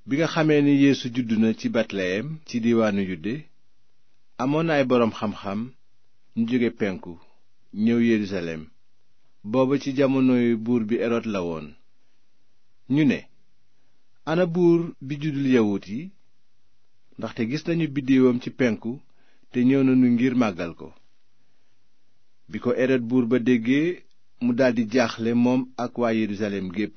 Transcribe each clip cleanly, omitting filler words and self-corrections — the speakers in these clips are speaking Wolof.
bi nga xamee ni Yeesu juddu na ci Betleyem ci diiwaanu Yude amoon na ay boroom xam-xam ñu jóge penku ñëw Yerusalem booba ci jamonoy buur bi Erod la woon. ñu ne, ana buur bi juddul yawut yi, ndaxte gis nañu biddeewam ci penku te ñëw nañu ngir màggal ko. bi ko Erod buur ba déggee mu daldi jaaxle moom ak waa Yerusalem gépp.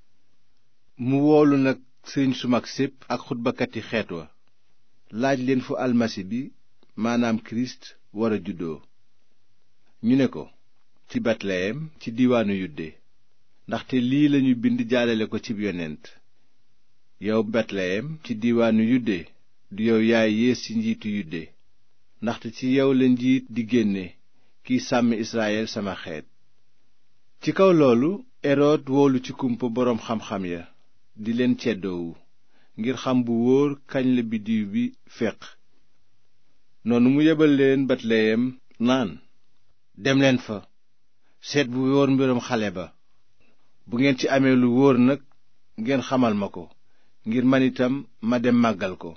mu woolu nag sëriñ su mag sépp ak xutbakati xeet wa laaj leen fu almasi bi maanaam kirist war a juddoo. ñu ne ko, ci Betleyem ci diiwaanu Yude, ndaxte lii lañu bind jaalale ko cib yonent: yow Betleyem ci diiwaanu Yude du yow yaay yées ci njiitu Yude, ndaxte ci yow la njiit di génne kiy sàmm Israyel sama xeet. ci kaw loolu Erod woolu ci kumpa boroom xam-xam ya di leen ceddoowu ngir xam bu wóor kañ la biddiw bi féq. noonu mu yebal leen Betleyem naan, demleen fa seet bu wóor mbirum xale ba, bu ngeen ci amee lu wóor nag ngeen xamal ma ko, ngir man itam ma dem màggal ko.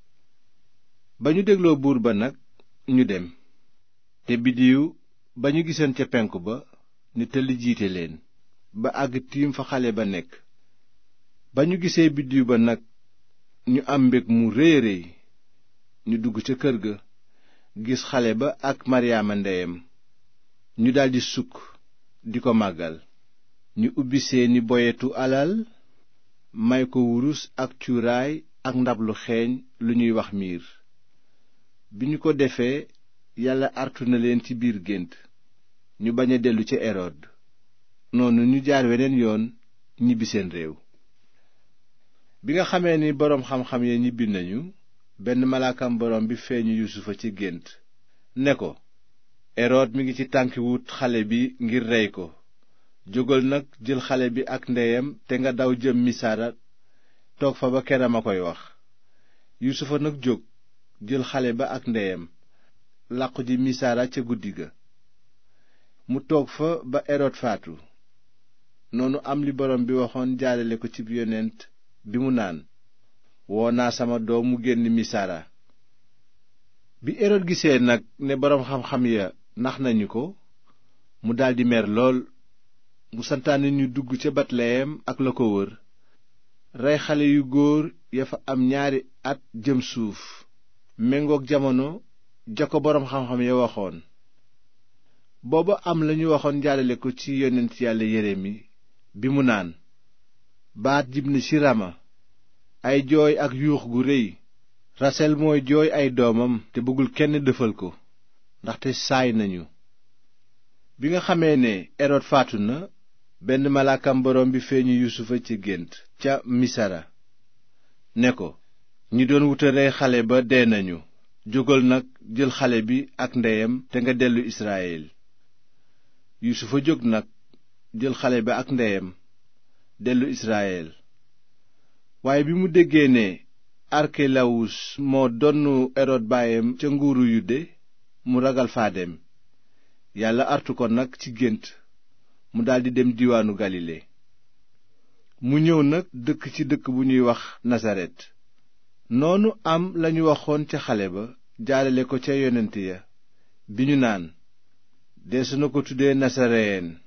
ba ñu dégloo buur ba nag ñu dem, te biddiw ba ñu gisoon ca penku ba ni tëll jiite leen ba àgg tiim fa xale ba nekk. ba ñu gisee biddiw ba nag ñu am mbég mu réy a réy. ñu dugg ca kër ga gis xale ba ak Maryaama ndeyam, ñu daldi sukk di ko màggal. ñu ubbi seeni boyetu alal may ko wurus ak cuuraay ak ndab lu xeeñ lu ñuy wax miir. bi ñu ko defee Yàlla artu na leen ci biir gént ñu bañ a dellu ca Erod. noonu ñu jaar weneen yoon ñibbi seen réew. bi nga xamee ni boroom xam-xam ya ñibbi nañu, benn malaakam boroom bi feeñu Yusufa ci gént ne ko, Erod mi ngi ci tànki wut xale bi ngir rey ko. jógal nag jël xale bi ak ndeyam te nga daw jëm Misara toog fa ba kera ma koy wax. Yusufa nag jóg jël xale ba ak ndeyam làqu ji Misara ca guddi ga. mu toog fa ba Erod faatu. noonu am li borom bi waxoon jaarale ko ci yonent bi mu naan, woo naa sama doom mu génn Misara. bi Erod gisee nag ne boroom xam-xam ya nax nañu ko, mu daldi mer lool. mu santaane ñu dugg ca Betleyem ak la ko wër, rey xale yu góor ya fa am 2 at jëm suuf, méngook jamono ja ko boroom xam-xam ya waxoon. booba am lañu waxoon jaarale ko ci yonent Yàlla Yeremi bi mu naan, baat jib na ci Rama, ay jooy ak yuux gu réy. Rasel mooy jooy ay doomam te bëggul kenn dëfal ko, ndaxte saay nañu. bi nga xamee ne Erod faatu na, benn malaakam boroom bi feeñu Yusufa ci gént ca Misara ne ko, ñi doon wuta rey xale ba dee nañu. jógal nag jël xale bi ak ndeyam te nga dellu Israyel. Yusufa jóg nag jël xale ba ak ndeyam dellu Israyel. waaye bi mu déggee ne Arkelawus moo donnu Erod baayam ca nguuru Yude, mu ragal faa dem. Yàlla artu ko nag ci gént mu daldi dem diiwaanu Galile. mu ñëw nag dëkk ci dëkk bu ñuy wax Nasaret. noonu am lañu waxoon ca xale ba jaarale ko ca yonent ya bi ñu naan, deesu na ko tuddee Nasareen.